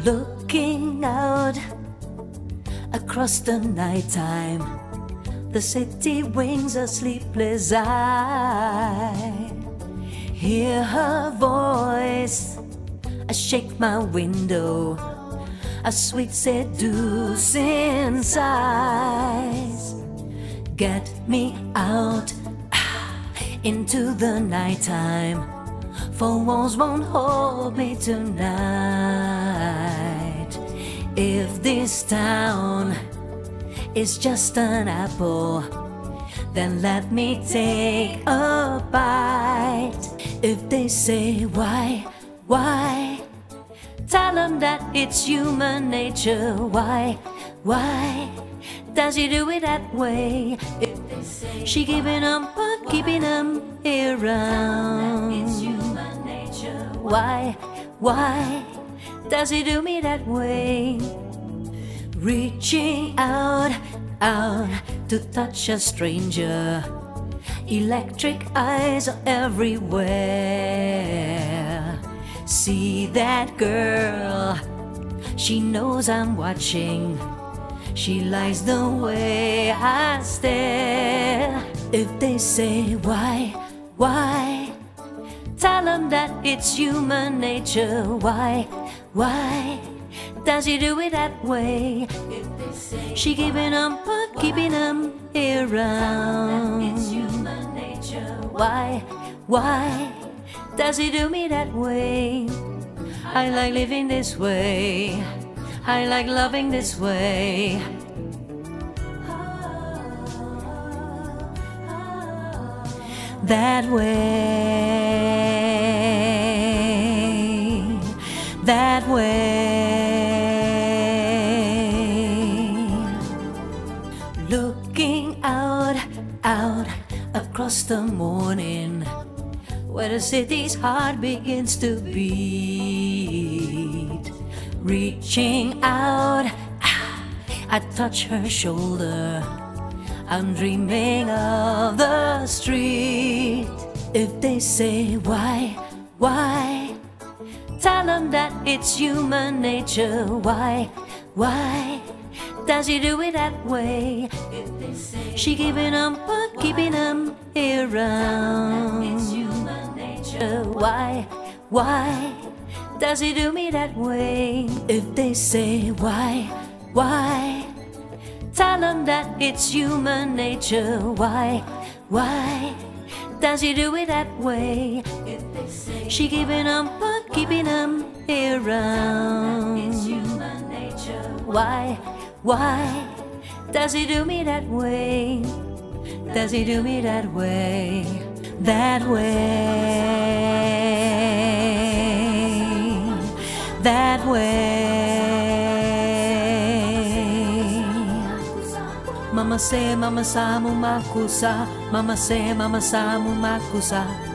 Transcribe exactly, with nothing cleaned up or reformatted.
Looking out across the nighttime, the city wings a sleepless eye. Hear her voice, I shake my window, a sweet seducing sighs. Get me out ah, into the nighttime, for walls won't hold me tonight. If this town is just an apple, then let me take a bite. If they say why, why, tell them that it's human nature. Why, why does he do it that way? If they say she giving them, but keeping them around. It's human nature. Why, why does he do me that way? Reaching out, out to touch a stranger. Electric eyes are everywhere. See that girl, she knows I'm watching. She likes the way I stare. If they say why, why, tell them that it's human nature. Why, why does he do it that way? If they say she giving them, but keeping them around. It's human nature. Why, why does he do me that way? I like living this way, I like loving this way. That way, that way. Looking out, out across the morning, where the city's heart begins to beat. Reaching out, ah, I touch her shoulder. I'm dreaming of the street. If they say why, why, tell them that it's human nature. Why, why does he do it that way? If they say she giving them, but keeping them around. It's human nature. Why, why does he do me that way? If they say why, why, tell them that it's human nature. Why, why does he do it that way? If they say she giving them, but keeping them around. It's human nature. Why, why does he do me that way? Does he do me that way? That way, that way. Mama say, mama sa mumakusa. Mama say, mama sa mumakusa.